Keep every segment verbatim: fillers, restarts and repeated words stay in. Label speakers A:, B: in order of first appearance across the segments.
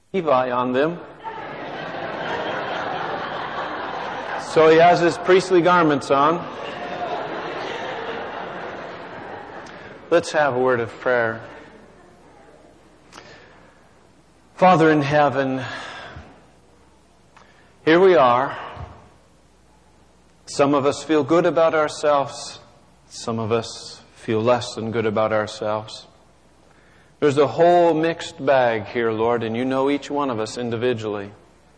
A: Levi on them. So he has his priestly garments on. Let's have a word of prayer. Father in heaven, here we are. Some of us feel good about ourselves. Some of us feel less than good about ourselves. There's a whole mixed bag here, Lord, and you know each one of us individually.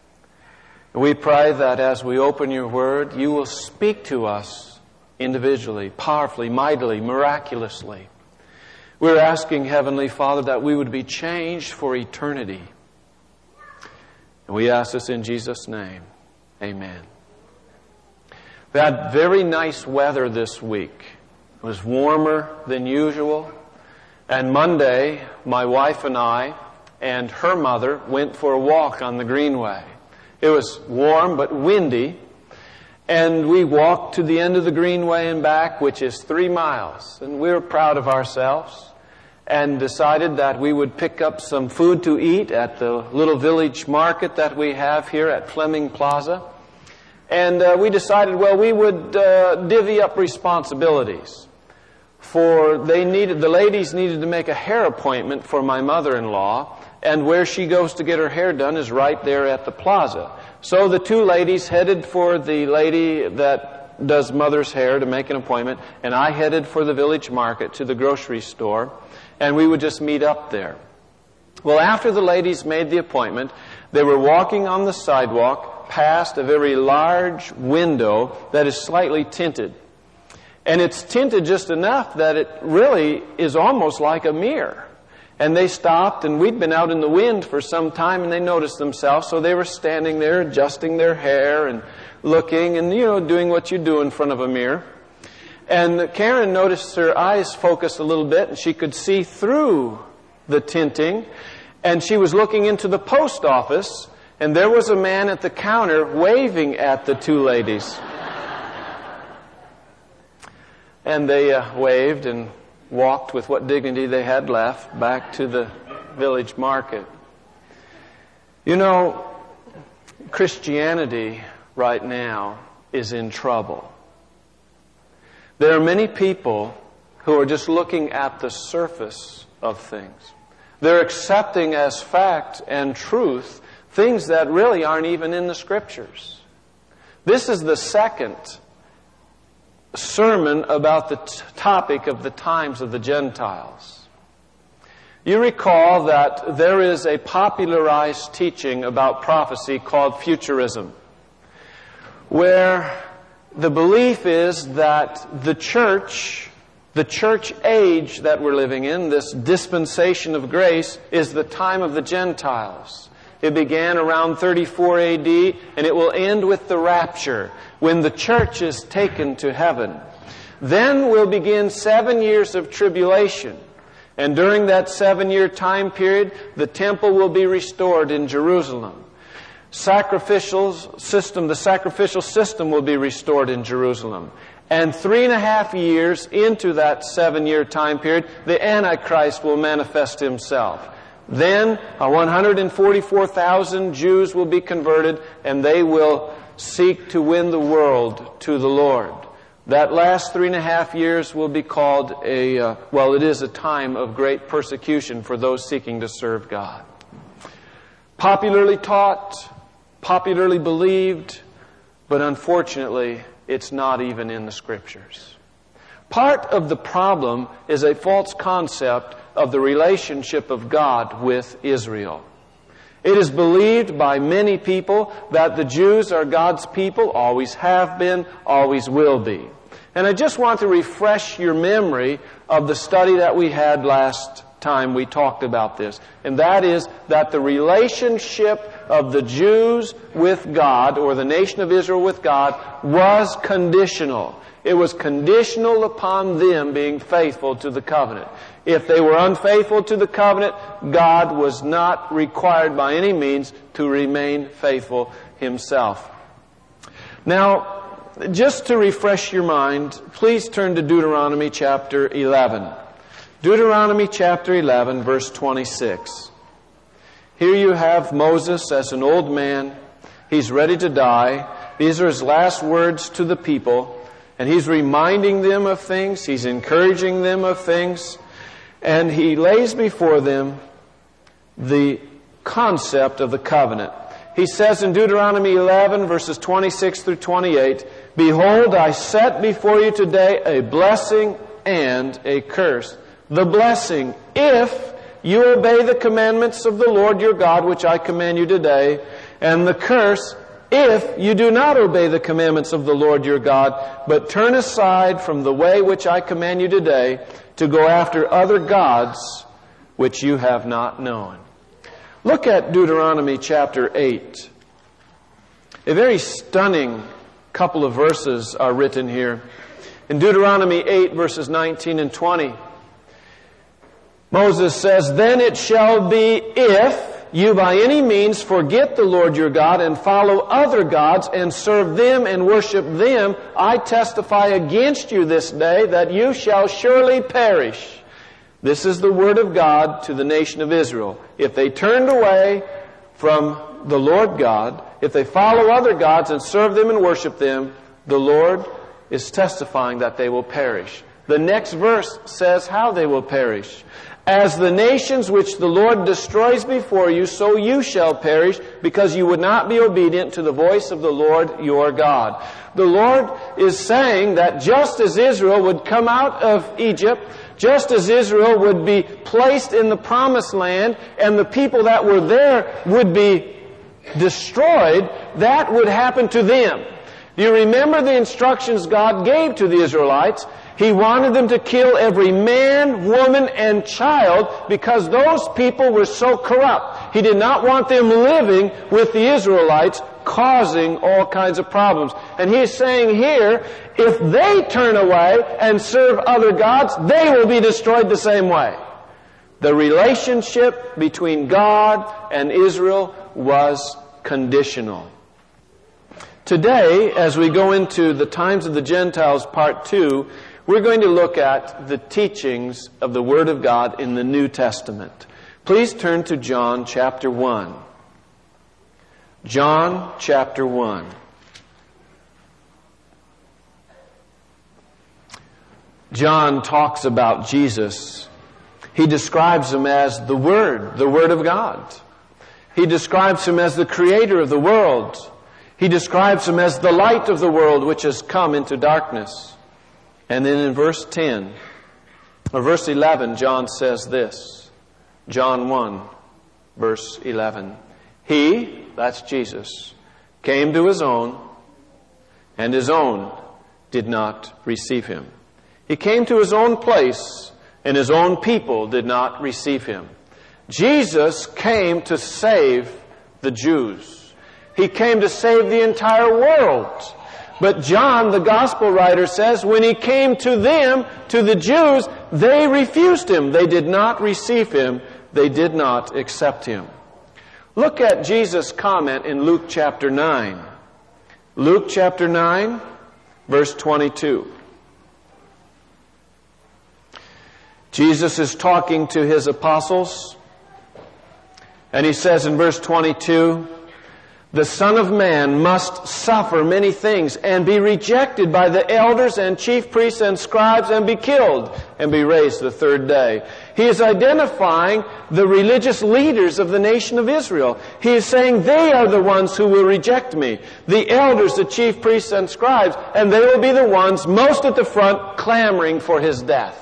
A: We pray that as we open your word, you will speak to us individually, powerfully, mightily, miraculously. We're asking, Heavenly Father, that we would be changed for eternity. And we ask this in Jesus' name. Amen. We had very nice weather this week. It was warmer than usual. And Monday, my wife and I and her mother went for a walk on the Greenway. It was warm but windy. And we walked to the end of the Greenway and back, which is three miles. And we were proud of ourselves and decided that we would pick up some food to eat at the little village market that we have here at Fleming Plaza. And uh, we decided, well, we would uh, divvy up responsibilities. For they needed, the ladies needed to make a hair appointment for my mother-in-law, and where she goes to get her hair done is right there at the plaza. So the two ladies headed for the lady that does mother's hair to make an appointment, and I headed for the village market to the grocery store, and we would just meet up there. Well, after the ladies made the appointment, they were walking on the sidewalk past a very large window that is slightly tinted. And it's tinted just enough that it really is almost like a mirror. And they stopped, and we'd been out in the wind for some time, and they noticed themselves, so they were standing there adjusting their hair and looking and, you know, doing what you do in front of a mirror. And Karen noticed her eyes focused a little bit, and she could see through the tinting, and she was looking into the post office, and there was a man at the counter waving at the two ladies. And they uh, waved and walked with what dignity they had left back to the village market. You know, Christianity right now is in trouble. There are many people who are just looking at the surface of things. They're accepting as fact and truth things that really aren't even in the Scriptures. This is the second sermon about the t- topic of the times of the Gentiles. You recall that there is a popularized teaching about prophecy called futurism, where the belief is that the church, the church age that we're living in, this dispensation of grace, is the time of the Gentiles. It began around thirty-four A D, and it will end with the rapture, when the church is taken to heaven. Then will begin seven years of tribulation. And during that seven-year time period, the temple will be restored in Jerusalem. Sacrificial system, the sacrificial system will be restored in Jerusalem. And three and a half years into that seven-year time period, the Antichrist will manifest himself. Then one hundred forty-four thousand Jews will be converted, and they will seek to win the world to the Lord. That last three and a half years will be called a, uh, well, it is a time of great persecution for those seeking to serve God. Popularly taught, popularly believed, but unfortunately, it's not even in the Scriptures. Part of the problem is a false concept of the relationship of God with Israel. It is believed by many people that the Jews are God's people, always have been, always will be. And I just want to refresh your memory of the study that we had last time we talked about this. And that is that the relationship of the Jews with God, or the nation of Israel with God, was conditional. It was conditional upon them being faithful to the covenant. If they were unfaithful to the covenant, God was not required by any means to remain faithful Himself. Now, just to refresh your mind, please turn to Deuteronomy chapter eleven. Deuteronomy chapter eleven, verse twenty-six. Here you have Moses as an old man. He's ready to die. These are his last words to the people. And he's reminding them of things. He's encouraging them of things. And he lays before them the concept of the covenant. He says in Deuteronomy eleven, verses twenty-six through twenty-eight, "Behold, I set before you today a blessing and a curse. The blessing, if you obey the commandments of the Lord your God, which I command you today, and the curse, if you do not obey the commandments of the Lord your God, but turn aside from the way which I command you today, to go after other gods which you have not known." Look at Deuteronomy chapter eight. A very stunning couple of verses are written here. In Deuteronomy eight, verses nineteen and twenty, Moses says, "Then it shall be, if you by any means forget the Lord your God and follow other gods and serve them and worship them, I testify against you this day that you shall surely perish." This is the word of God to the nation of Israel. If they turned away from the Lord God, if they follow other gods and serve them and worship them, the Lord is testifying that they will perish. The next verse says how they will perish. "As the nations which the Lord destroys before you, so you shall perish, because you would not be obedient to the voice of the Lord your God." The Lord is saying that just as Israel would come out of Egypt, just as Israel would be placed in the promised land, and the people that were there would be destroyed, that would happen to them. Do you remember the instructions God gave to the Israelites? He wanted them to kill every man, woman, and child because those people were so corrupt. He did not want them living with the Israelites, causing all kinds of problems. And he's saying here, if they turn away and serve other gods, they will be destroyed the same way. The relationship between God and Israel was conditional. Today, as we go into the Times of the Gentiles, part two, we're going to look at the teachings of the Word of God in the New Testament. Please turn to John chapter one. John chapter one. John talks about Jesus. He describes Him as the Word, the Word of God. He describes Him as the Creator of the world. He describes Him as the light of the world which has come into darkness. And then in verse ten, or verse eleven, John says this. John one, verse eleven. He, that's Jesus, came to His own, and His own did not receive Him. He came to His own place, and His own people did not receive Him. Jesus came to save the Jews. He came to save the entire world. But John, the gospel writer, says when He came to them, to the Jews, they refused Him. They did not receive Him. They did not accept Him. Look at Jesus' comment in Luke chapter nine. Luke chapter nine, verse twenty-two. Jesus is talking to His apostles, and He says in verse twenty-two, "The Son of Man must suffer many things and be rejected by the elders and chief priests and scribes and be killed and be raised the third day." He is identifying the religious leaders of the nation of Israel. He is saying they are the ones who will reject me. The elders, the chief priests and scribes, and they will be the ones most at the front clamoring for His death.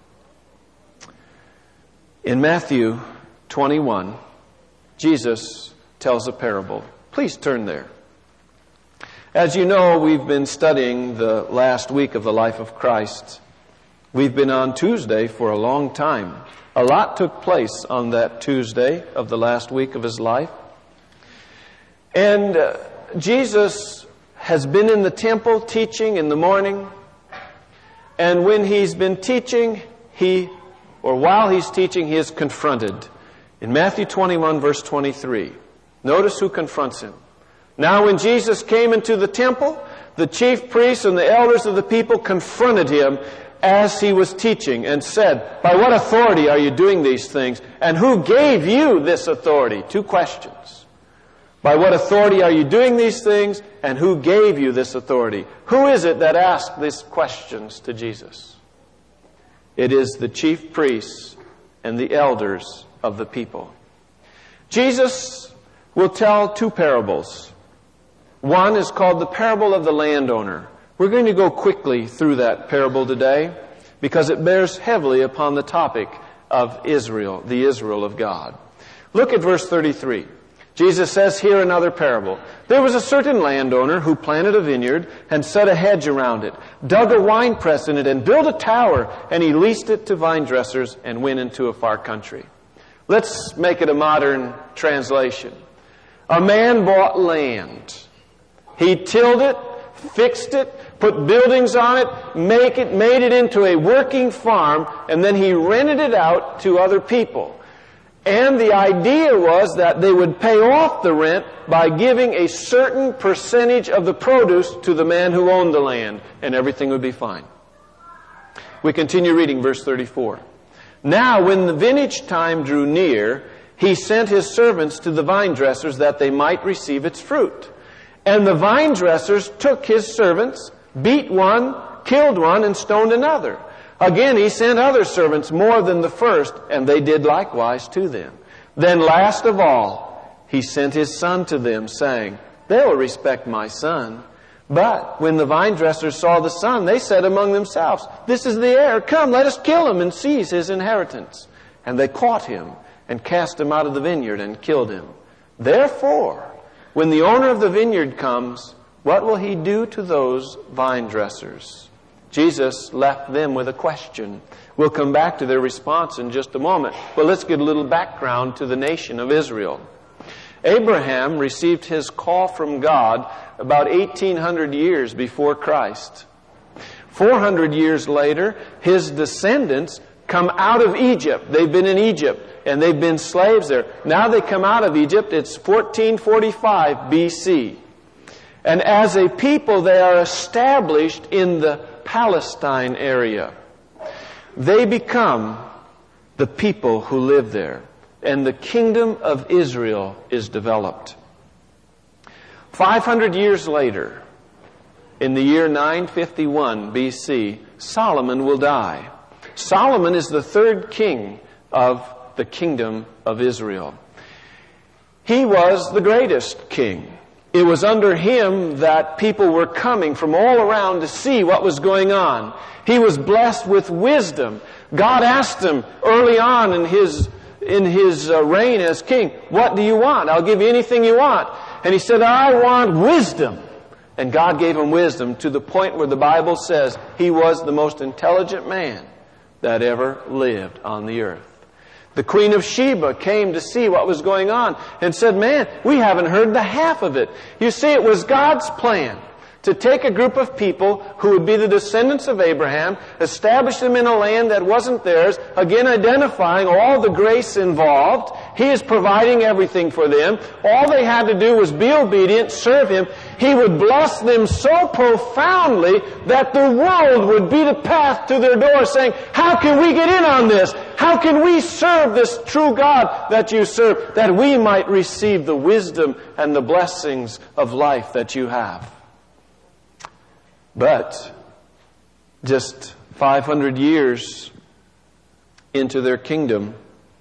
A: In Matthew twenty-one, Jesus tells a parable. Please turn there. As you know, we've been studying the last week of the life of Christ. We've been on Tuesday for a long time. A lot took place on that Tuesday of the last week of His life. And uh, Jesus has been in the temple teaching in the morning. And when He's been teaching, He, or while He's teaching, He is confronted. In Matthew twenty-one, verse twenty-three, notice who confronts Him. "Now when Jesus came into the temple, the chief priests and the elders of the people confronted Him as he was teaching and said, "By what authority are you doing these things? And who gave you this authority?" Two questions. By what authority are you doing these things? And who gave you this authority? Who is it that asked these questions to Jesus? It is the chief priests and the elders of the people. Jesus will tell two parables. One is called the parable of the landowner. We're going to go quickly through that parable today because it bears heavily upon the topic of Israel, the Israel of God. Look at verse thirty-three. Jesus says here another parable. There was a certain landowner who planted a vineyard and set a hedge around it, dug a winepress in it, and built a tower, and he leased it to vine dressers and went into a far country. Let's make it a modern translation. A man bought land. He tilled it, fixed it, put buildings on it, make it, made it into a working farm, and then he rented it out to other people. And the idea was that they would pay off the rent by giving a certain percentage of the produce to the man who owned the land, and everything would be fine. We continue reading verse thirty-four. Now, when the vintage time drew near, he sent his servants to the vine dressers that they might receive its fruit. And the vine dressers took his servants, beat one, killed one, and stoned another. Again, he sent other servants more than the first, and they did likewise to them. Then last of all, he sent his son to them, saying, "They will respect my son." But when the vine dressers saw the son, they said among themselves, "This is the heir. Come, let us kill him and seize his inheritance." And they caught him and cast him out of the vineyard and killed him. Therefore, when the owner of the vineyard comes, what will he do to those vine dressers? Jesus left them with a question. We'll come back to their response in just a moment. But let's get a little background to the nation of Israel. Abraham received his call from God about eighteen hundred years before Christ. four hundred years later, his descendants come out of Egypt. They've been in Egypt, and they've been slaves there. Now they come out of Egypt. It's fourteen forty-five B C. And as a people, they are established in the Palestine area. They become the people who live there, and the kingdom of Israel is developed. five hundred years later, in the year nine fifty-one B C, Solomon will die. Solomon is the third king of the kingdom of Israel. He was the greatest king. It was under him that people were coming from all around to see what was going on. He was blessed with wisdom. God asked him early on in his in his uh, reign as king, "What do you want? I'll give you anything you want." And he said, "I want wisdom." And God gave him wisdom to the point where the Bible says he was the most intelligent man that ever lived on the earth. The Queen of Sheba came to see what was going on and said, "Man, we haven't heard the half of it." You see, it was God's plan to take a group of people who would be the descendants of Abraham, establish them in a land that wasn't theirs, again identifying all the grace involved. He is providing everything for them. All they had to do was be obedient, serve Him. He would bless them so profoundly that the world would beat a path to their door saying, "How can we get in on this? How can we serve this true God that you serve, that we might receive the wisdom and the blessings of life that you have?" But just five hundred years into their kingdom,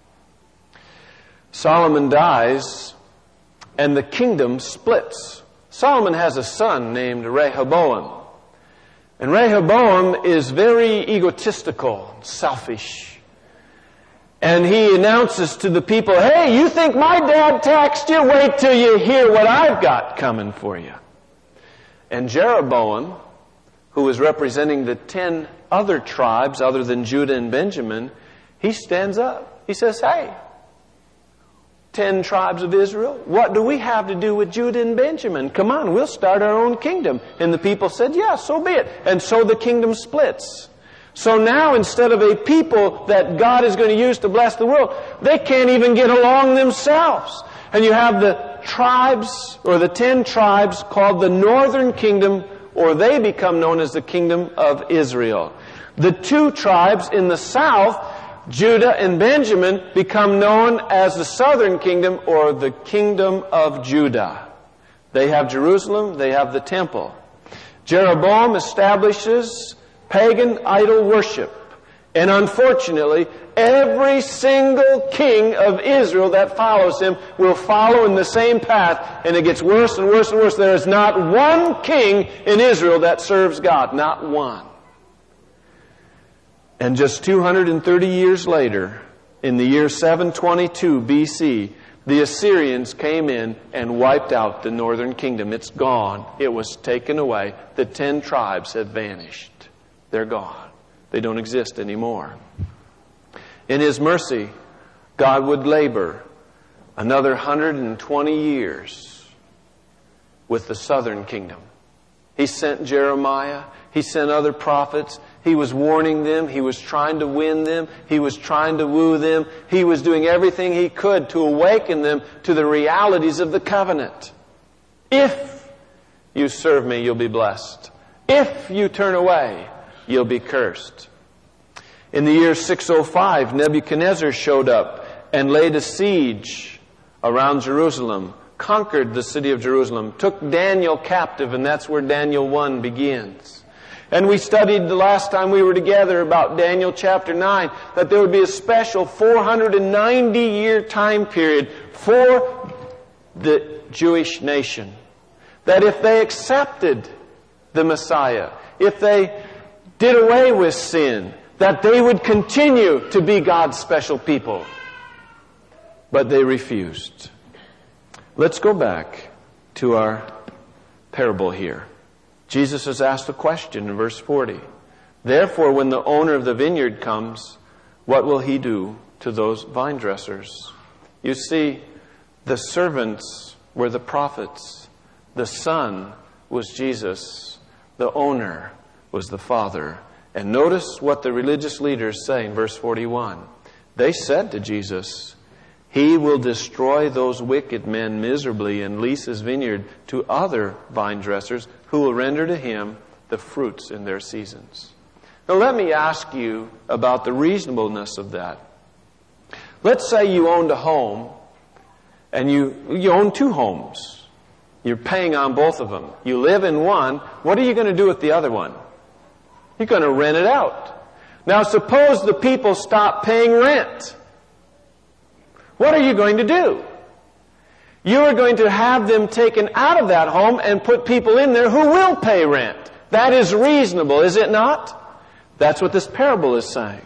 A: Solomon dies and the kingdom splits. Solomon has a son named Rehoboam. And Rehoboam is very egotistical, selfish. And he announces to the people, "Hey, you think my dad taxed you? Wait till you hear what I've got coming for you." And Jeroboam, who is representing the ten other tribes other than Judah and Benjamin, he stands up. He says, "Hey, ten tribes of Israel, what do we have to do with Judah and Benjamin? Come on, we'll start our own kingdom." And the people said, "Yeah, so be it." And so the kingdom splits. So now, instead of a people that God is going to use to bless the world, they can't even get along themselves. And you have the tribes, or the ten tribes, called the northern kingdom, or they become known as the kingdom of Israel. The two tribes in the south, Judah and Benjamin, become known as the southern kingdom or the kingdom of Judah. They have Jerusalem, they have the temple. Jeroboam establishes pagan idol worship. And unfortunately, every single king of Israel that follows him will follow in the same path, and it gets worse and worse and worse. There is not one king in Israel that serves God. Not one. And just two hundred thirty years later, in the year seven twenty-two B C, the Assyrians came in and wiped out the northern kingdom. It's gone. It was taken away. The ten tribes have vanished. They're gone. They don't exist anymore. In His mercy, God would labor another one hundred twenty years with the southern kingdom. He sent Jeremiah. He sent other prophets. He was warning them. He was trying to win them. He was trying to woo them. He was doing everything He could to awaken them to the realities of the covenant. If you serve Me, you'll be blessed. If you turn away, you'll be cursed. In the year six oh five, Nebuchadnezzar showed up and laid a siege around Jerusalem, conquered the city of Jerusalem, took Daniel captive, and that's where Daniel one begins. And we studied the last time we were together about Daniel chapter nine, that there would be a special four hundred ninety year time period for the Jewish nation. That if they accepted the Messiah, if they did away with sin, that they would continue to be God's special people. But they refused. Let's go back to our parable here. Jesus is asked a question in verse forty. Therefore, when the owner of the vineyard comes, what will he do to those vine dressers? You see, the servants were the prophets. The Son was Jesus. The owner was the Father. And notice what the religious leaders say in verse forty-one. They said to Jesus, He will destroy those wicked men miserably and lease His vineyard to other vine dressers who will render to Him the fruits in their seasons. Now let me ask you about the reasonableness of that. Let's say you owned a home and you, you own two homes. You're paying on both of them. You live in one. What are you going to do with the other one? You're going to rent it out. Now suppose the people stop paying rent. What are you going to do? You are going to have them taken out of that home and put people in there who will pay rent. That is reasonable, is it not? That's what this parable is saying.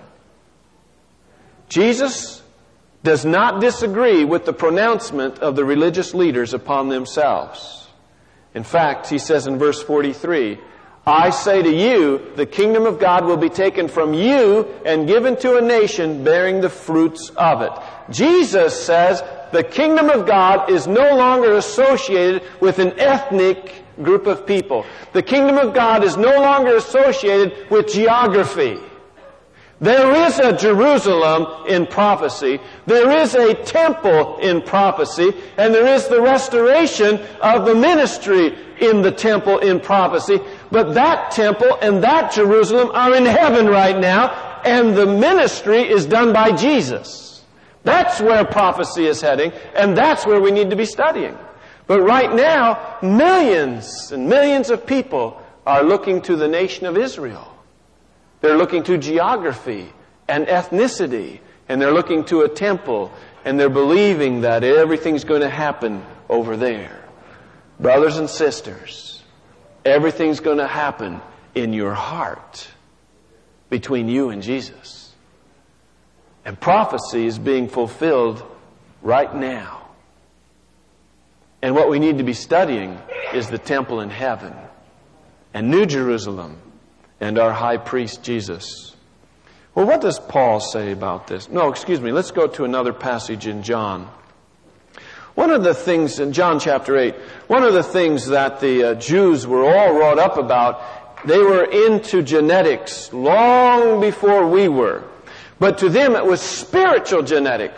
A: Jesus does not disagree with the pronouncement of the religious leaders upon themselves. In fact, He says in verse forty-three, I say to you, the kingdom of God will be taken from you and given to a nation bearing the fruits of it. Jesus says the kingdom of God is no longer associated with an ethnic group of people. The kingdom of God is no longer associated with geography. There is a Jerusalem in prophecy. There is a temple in prophecy. And there is the restoration of the ministry in the temple in prophecy. But that temple and that Jerusalem are in heaven right now. And the ministry is done by Jesus. That's where prophecy is heading. And that's where we need to be studying. But right now, millions and millions of people are looking to the nation of Israel. They're looking to geography and ethnicity, and they're looking to a temple, and they're believing that everything's going to happen over there. Brothers and sisters, everything's going to happen in your heart between you and Jesus. And prophecy is being fulfilled right now. And what we need to be studying is the temple in heaven and New Jerusalem and our high priest Jesus. Well, what does Paul say about this? No, excuse me. Let's go to another passage in John. One of the things in John chapter eight, one of the things that the uh, Jews were all wrought up about, they were into genetics long before we were. But to them it was spiritual genetics.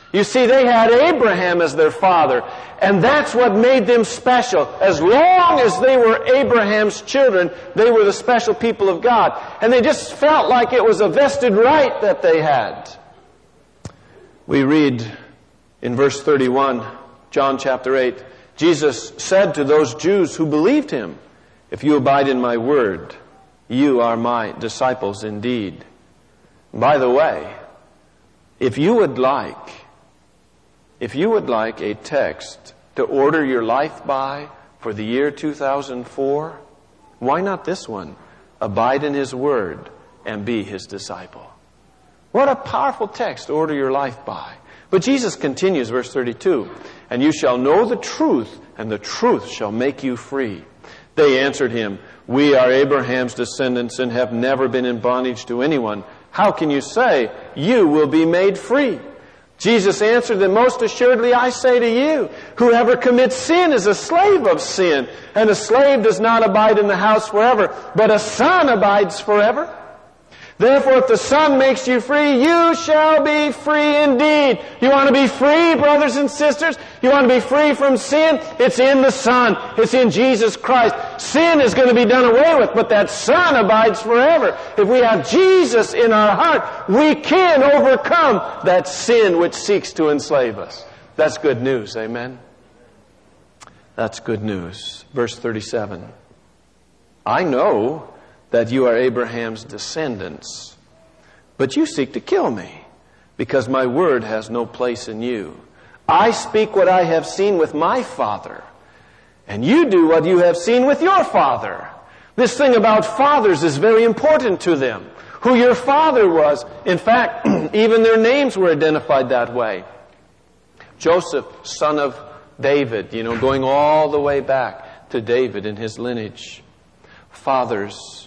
A: You see, they had Abraham as their father, and that's what made them special. As long as they were Abraham's children, they were the special people of God. And they just felt like it was a vested right that they had. We read in verse thirty-one, John chapter eight, Jesus said to those Jews who believed him, "If you abide in my word, you are my disciples indeed." By the way, if you would like, if you would like a text to order your life by for the year two thousand four, why not this one? Abide in his word and be his disciple. What a powerful text to order your life by. But Jesus continues, verse thirty-two, "And you shall know the truth, and the truth shall make you free." They answered him, "We are Abraham's descendants and have never been in bondage to anyone. How can you say, you will be made free?" Jesus answered them, "Most assuredly I say to you, whoever commits sin is a slave of sin, and a slave does not abide in the house forever, but a son abides forever. Therefore, if the Son makes you free, you shall be free indeed." You want to be free, brothers and sisters? You want to be free from sin? It's in the Son. It's in Jesus Christ. Sin is going to be done away with, but that Son abides forever. If we have Jesus in our heart, we can overcome that sin which seeks to enslave us. That's good news, amen? That's good news. Verse thirty-seven. "I know that you are Abraham's descendants, but you seek to kill me, because my word has no place in you. I speak what I have seen with my father, and you do what you have seen with your father." This thing about fathers is very important to them. Who your father was. In fact, even their names were identified that way. Joseph, son of David, you know, going all the way back to David and his lineage. Fathers.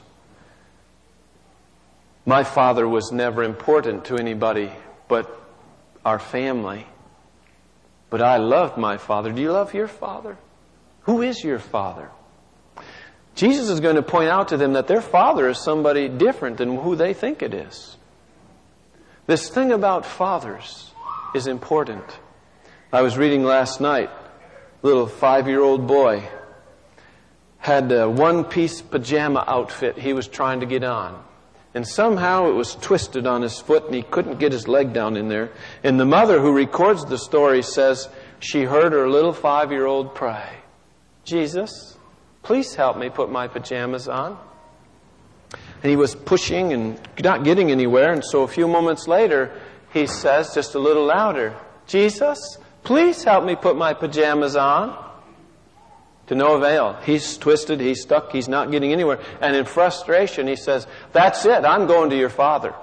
A: My father was never important to anybody but our family. But I loved my father. Do you love your father? Who is your father? Jesus is going to point out to them that their father is somebody different than who they think it is. This thing about fathers is important. I was reading last night, a little five-year-old boy had a one-piece pajama outfit he was trying to get on. And somehow it was twisted on his foot and he couldn't get his leg down in there. And the mother who records the story says she heard her little five-year-old pray, "Jesus, please help me put my pajamas on." And he was pushing and not getting anywhere. And so a few moments later, he says just a little louder, "Jesus, please help me put my pajamas on." To no avail. He's twisted, he's stuck, he's not getting anywhere. And in frustration, he says, "That's it, I'm going to your father."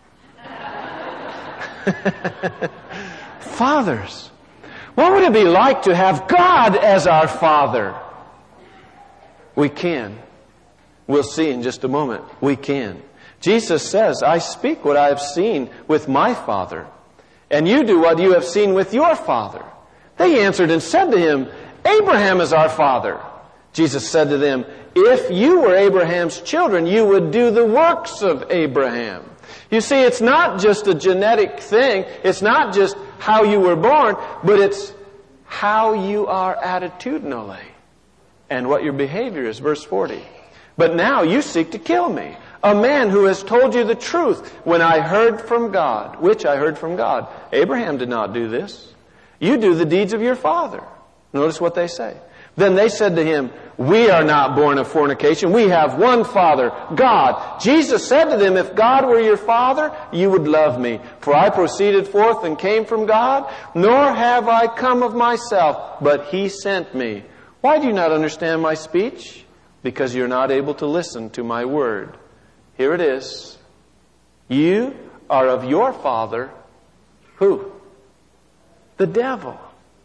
A: Fathers. What would it be like to have God as our Father? We can. We'll see in just a moment. We can. Jesus says, "I speak what I have seen with my Father, and you do what you have seen with your father." They answered and said to him, "Abraham is our father." Jesus said to them, "If you were Abraham's children, you would do the works of Abraham." You see, it's not just a genetic thing. It's not just how you were born, but it's how you are attitudinally and what your behavior is. Verse forty. "But now you seek to kill me, a man who has told you the truth when I heard from God," which I heard from God. Abraham did not do this. "You do the deeds of your father." Notice what they say. Then they said to him, "We are not born of fornication. We have one Father, God." Jesus said to them, "If God were your Father, you would love me. For I proceeded forth and came from God, nor have I come of myself, but He sent me. Why do you not understand my speech? Because you're not able to listen to my word." Here it is. You are of your father, who? The devil.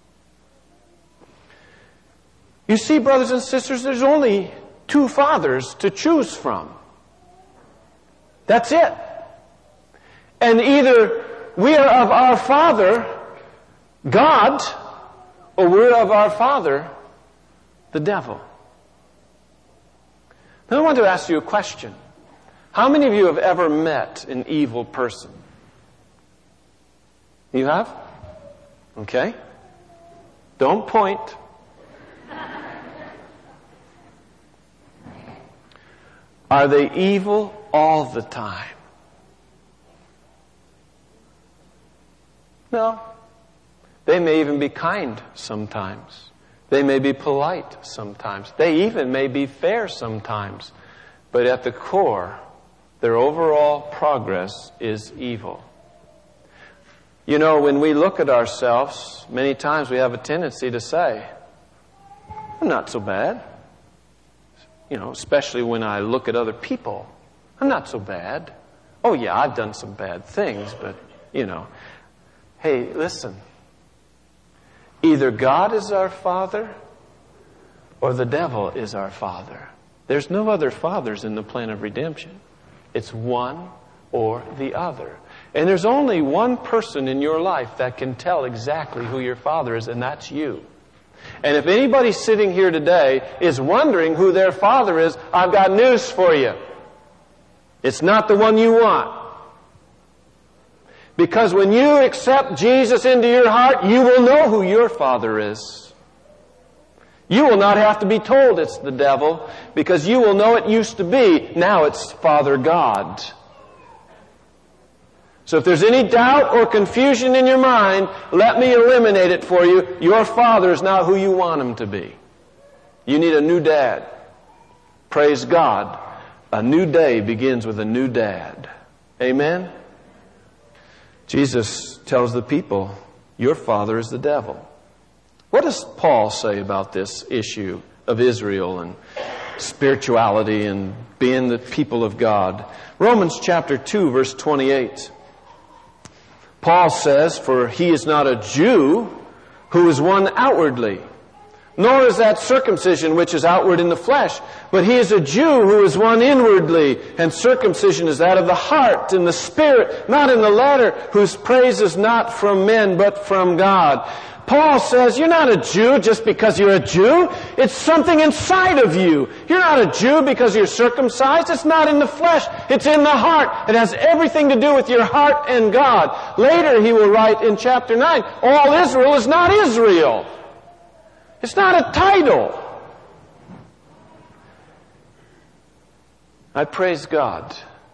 A: You see, brothers and sisters, there's only two fathers to choose from. That's it. And either we are of our father, God, or we're of our father, the devil. Now I want to ask you a question. How many of you have ever met an evil person? You have? Okay? Don't point. Are they evil all the time? No. They may even be kind sometimes. They may be polite sometimes. They even may be fair sometimes. But at the core, their overall progress is evil. You know, when we look at ourselves, many times we have a tendency to say, I'm not so bad. You know, especially when I look at other people. I'm not so bad. Oh yeah, I've done some bad things, but, you know. Hey, listen. Either God is our Father or the devil is our father. There's no other fathers in the plan of redemption. It's one or the other. And there's only one person in your life that can tell exactly who your father is, and that's you. And if anybody sitting here today is wondering who their father is, I've got news for you. It's not the one you want. Because when you accept Jesus into your heart, you will know who your father is. You will not have to be told it's the devil, because you will know it used to be. Now it's Father God. So if there's any doubt or confusion in your mind, let me eliminate it for you. Your father is not who you want him to be. You need a new dad. Praise God. A new day begins with a new dad. Amen? Jesus tells the people, your father is the devil. What does Paul say about this issue of Israel and spirituality and being the people of God? Romans chapter two, verse twenty-eight. Paul says, for he is not a Jew who is one outwardly, nor is that circumcision which is outward in the flesh, but he is a Jew who is one inwardly, and circumcision is that of the heart, in the spirit, not in the letter, whose praise is not from men, but from God. Paul says, you're not a Jew just because you're a Jew. It's something inside of you. You're not a Jew because you're circumcised. It's not in the flesh. It's in the heart. It has everything to do with your heart and God. Later he will write in chapter nine, all Israel is not Israel. It's not a title. I praise God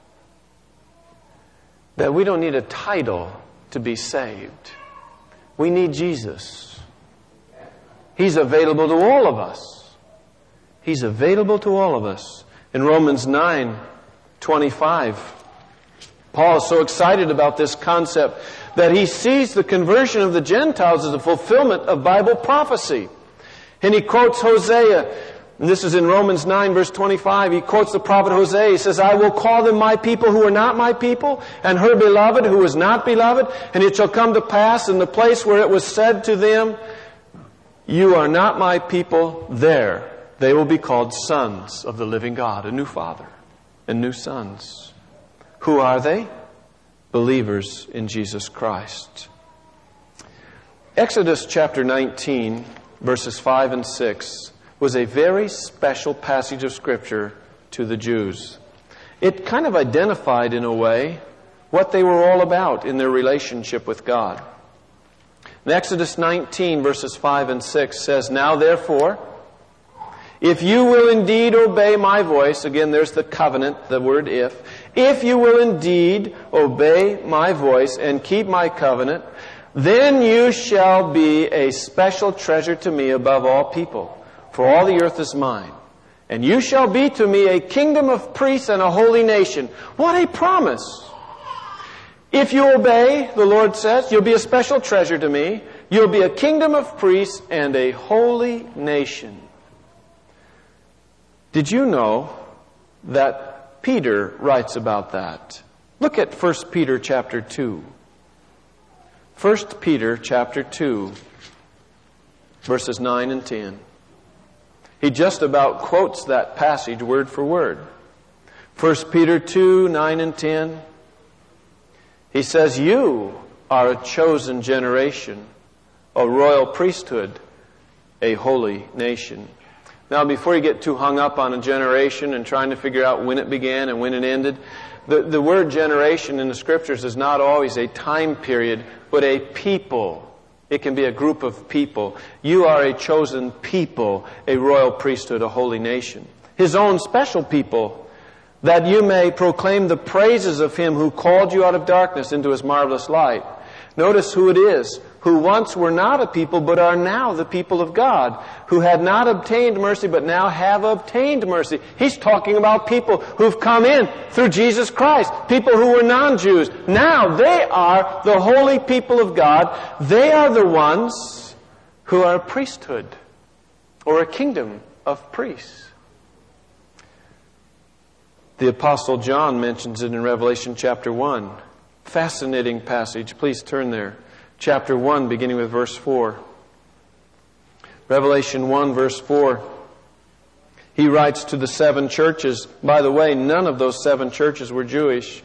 A: that we don't need a title to be saved. We need Jesus. He's available to all of us. He's available to all of us. In Romans nine twenty-five, Paul is so excited about this concept that he sees the conversion of the Gentiles as a fulfillment of Bible prophecy. And he quotes Hosea. And this is in Romans nine, verse twenty-five. He quotes the prophet Hosea. He says, I will call them my people who are not my people, and her beloved who is not beloved. And it shall come to pass in the place where it was said to them, you are not my people, there they will be called sons of the living God, a new father and new sons. Who are they? Believers in Jesus Christ. Exodus chapter nineteen, verses five and six was a very special passage of Scripture to the Jews. It kind of identified, in a way, what they were all about in their relationship with God. In Exodus nineteen, verses five and six says, now therefore, if you will indeed obey my voice, again there's the covenant, the word if, if you will indeed obey my voice and keep my covenant, then you shall be a special treasure to me above all people. For all the earth is mine. And you shall be to me a kingdom of priests and a holy nation. What a promise! If you obey, the Lord says, you'll be a special treasure to me. You'll be a kingdom of priests and a holy nation. Did you know that Peter writes about that? Look at First Peter chapter two. First Peter chapter two, verses nine and ten. He just about quotes that passage word for word. First Peter two, nine and ten. He says, you are a chosen generation, a royal priesthood, a holy nation. Now, before you get too hung up on a generation and trying to figure out when it began and when it ended, the, the word generation in the Scriptures is not always a time period, but a people It can be a group of people. You are a chosen people, a royal priesthood, a holy nation. His own special people, that you may proclaim the praises of Him who called you out of darkness into His marvelous light. Notice who it is, who once were not a people, but are now the people of God, who had not obtained mercy, but now have obtained mercy. He's talking about people who've come in through Jesus Christ, people who were non-Jews. Now they are the holy people of God. They are the ones who are a priesthood, or a kingdom of priests. The Apostle John mentions it in Revelation chapter one. Fascinating passage. Please turn there. Chapter one, beginning with verse four. Revelation one, verse four. He writes to the seven churches. By the way, none of those seven churches were Jewish.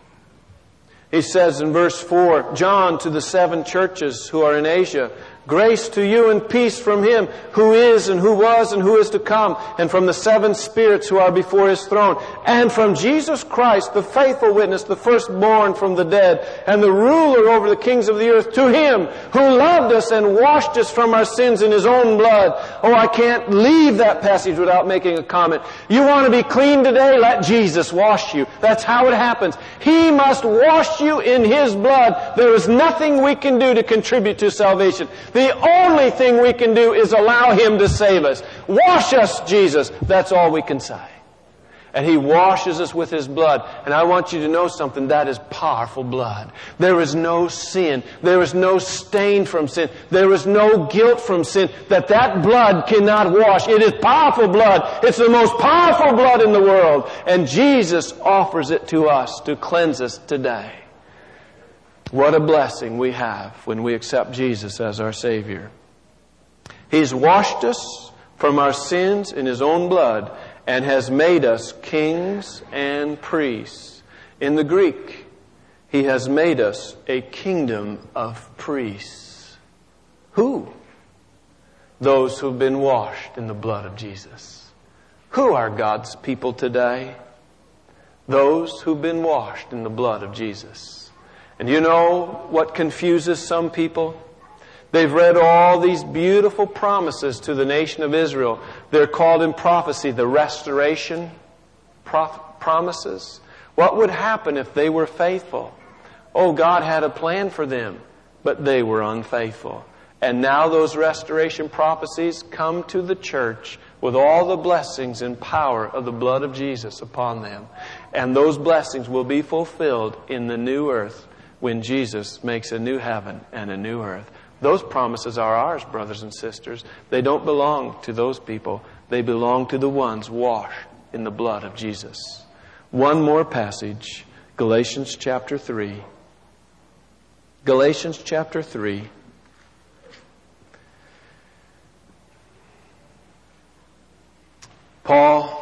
A: He says in verse four, John to the seven churches who are in Asia, grace to you and peace from Him who is and who was and who is to come, and from the seven spirits who are before His throne, and from Jesus Christ, the faithful witness, the firstborn from the dead, and the ruler over the kings of the earth, to Him who loved us and washed us from our sins in His own blood. Oh, I can't leave that passage without making a comment. You want to be clean today? Let Jesus wash you. That's how it happens. He must wash you in His blood. There is nothing we can do to contribute to salvation. The only thing we can do is allow Him to save us. Wash us, Jesus. That's all we can say. And He washes us with His blood. And I want you to know something. That is powerful blood. There is no sin. There is no stain from sin. There is no guilt from sin that that blood cannot wash. It is powerful blood. It's the most powerful blood in the world. And Jesus offers it to us to cleanse us today. What a blessing we have when we accept Jesus as our Savior. He's washed us from our sins in His own blood and has made us kings and priests. In the Greek, He has made us a kingdom of priests. Who? Those who've been washed in the blood of Jesus. Who are God's people today? Those who've been washed in the blood of Jesus. And you know what confuses some people? They've read all these beautiful promises to the nation of Israel. They're called in prophecy the restoration prof- promises. What would happen if they were faithful? Oh, God had a plan for them, but they were unfaithful. And now those restoration prophecies come to the church with all the blessings and power of the blood of Jesus upon them. And those blessings will be fulfilled in the new earth when Jesus makes a new heaven and a new earth. Those promises are ours, brothers and sisters. They don't belong to those people. They belong to the ones washed in the blood of Jesus. One more passage, Galatians chapter three. Galatians chapter three. Paul,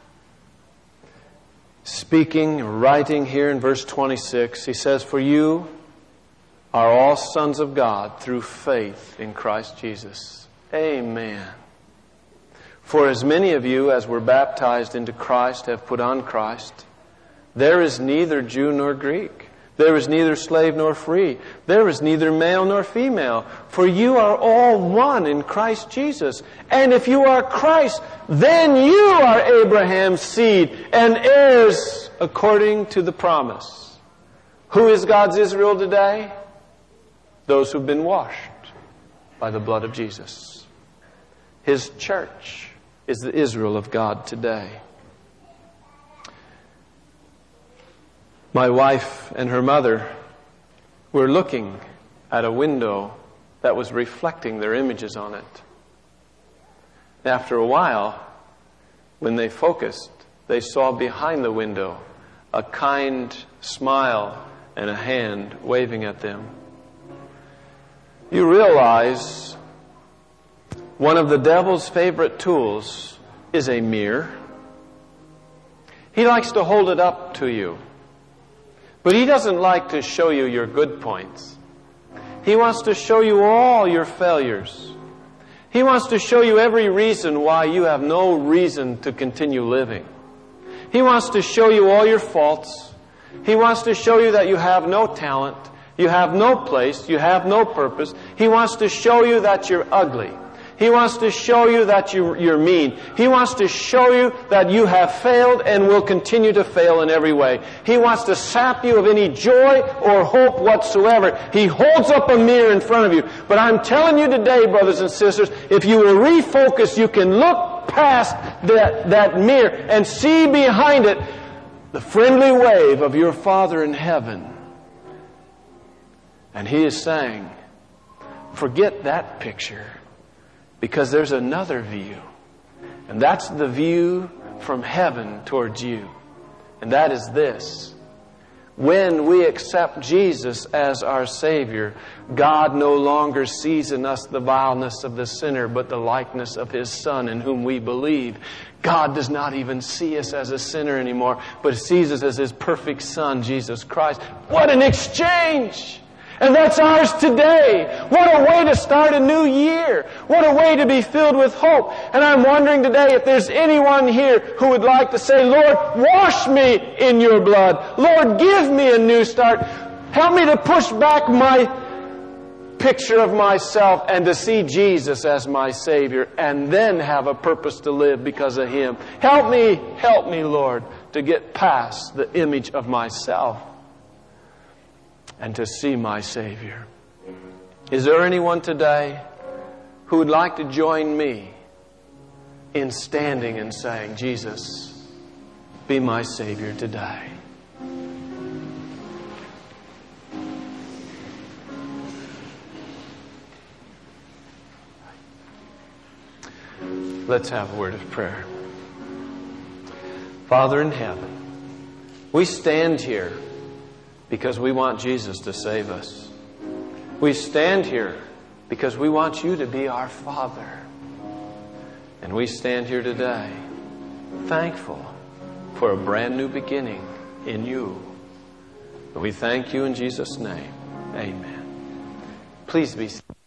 A: speaking, writing here in verse twenty-six, he says, for you are all sons of God through faith in Christ Jesus. Amen. For as many of you as were baptized into Christ have put on Christ. There is neither Jew nor Greek. There is neither slave nor free. There is neither male nor female. For you are all one in Christ Jesus. And if you are Christ, then you are Abraham's seed and heirs according to the promise. Who is God's Israel today? Those who've been washed by the blood of Jesus. His church is the Israel of God today. My wife and her mother were looking at a window that was reflecting their images on it. After a while, when they focused, they saw behind the window a kind smile and a hand waving at them. You realize one of the devil's favorite tools is a mirror. He likes to hold it up to you. But he doesn't like to show you your good points. He wants to show you all your failures. He wants to show you every reason why you have no reason to continue living. He wants to show you all your faults. He wants to show you that you have no talent. You have no place. You have no purpose. He wants to show you that you're ugly. He wants to show you that you, you're mean. He wants to show you that you have failed and will continue to fail in every way. He wants to sap you of any joy or hope whatsoever. He holds up a mirror in front of you. But I'm telling you today, brothers and sisters, if you will refocus, you can look past that, that mirror and see behind it the friendly wave of your Father in heaven. And He is saying, forget that picture. Because there's another view. And that's the view from heaven towards you. And that is this. When we accept Jesus as our Savior, God no longer sees in us the vileness of the sinner, but the likeness of His Son in whom we believe. God does not even see us as a sinner anymore, but sees us as His perfect Son, Jesus Christ. What an exchange! And that's ours today. What a way to start a new year. What a way to be filled with hope. And I'm wondering today if there's anyone here who would like to say, Lord, wash me in your blood. Lord, give me a new start. Help me to push back my picture of myself and to see Jesus as my Savior and then have a purpose to live because of Him. Help me, help me, Lord, to get past the image of myself and to see my Savior. Is there anyone today who would like to join me in standing and saying, Jesus, be my Savior today? Let's have a word of prayer. Father in heaven, we stand here because we want Jesus to save us. We stand here because we want You to be our Father. And we stand here today thankful for a brand new beginning in You. And we thank You in Jesus' name. Amen. Please be seated.